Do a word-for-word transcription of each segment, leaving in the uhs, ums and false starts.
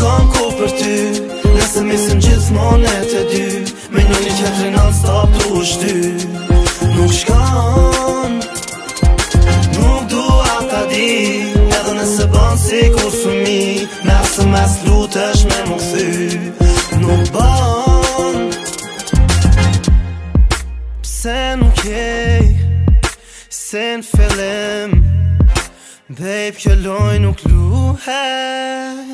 kam ko për ty, nëse misim gjithmonë e të dy, me njëni tjetri non stop të ushty. Nuk shkon, nuk dua ta di, edhe nëse ban si kur fëmi, mesë mes lutesh me më kthy. Nuk ban, pse nuk jej, se n'fillim, babe kjo loj nuk luhet.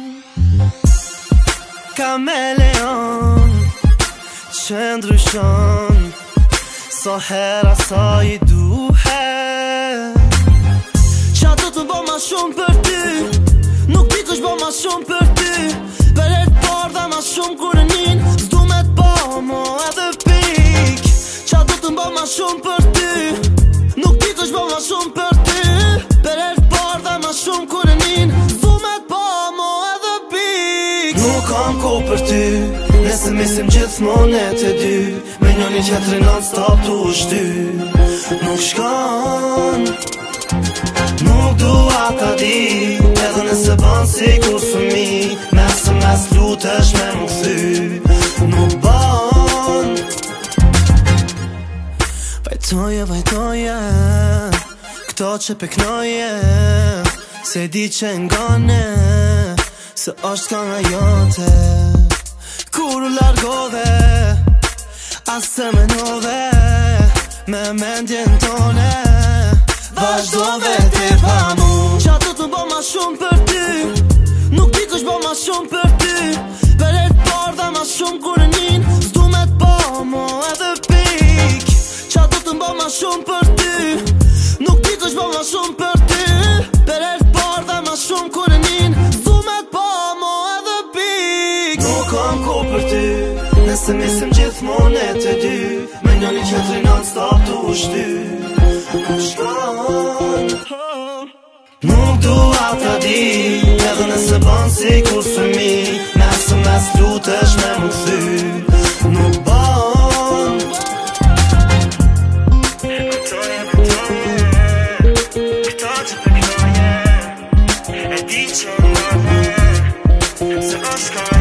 Kameleon që ndryshon, sa hera sa i duhet. Qa do të bo ma shumë për ty, nuk di të shbo ma shumë për ty. Për e të parë dhe ma shumë kur e njën, s'du me t'bo mo edhe pik. Qa do të bo ma shumë për ty, nuk di të shbo ma shumë për ty. Për e të parë dhe ma shumë kur e njën, s'du me t'bo mo edhe pik. Nuk kam ko për ty, nëse misim gjithmonë e të dy, me njëni tjetri non stop të ushty. Nuk shkon, nuk dua ta di, edhe nëse ban si kur fëmi, mesë mes lutesh me më kthy. Nuk ban, vajtoje, vajtoje, këto që peknoje, se di që ngane, se është kënga jote. Kur u largove, as se menove, me mendjen tone, vazhdove ti pa mu. Qa do të bo ma shumë për ty, nuk di të shbo ma shumë për ty. Për e të parë dhe ma shumë kur e njën, s'du me t'bo mo edhe pik. Qa do të bo ma shumë për ty, nuk di të shbo ma shumë për ty. Për e të parë dhe ma shumë kur e njën, s'du me t'bo mo edhe pik. Nuk kam ko për ty, nëse misim gjithmonë e të dy, me njëni tjetri non stop të ushty. Nuk shkon, nuk dua ta di, edhe nëse ban si kur fëmi, mesë mes lutesh me më kthy. Nuk ban, këtoje, këtoje, këto që përknoje, e di që ngane, se është ka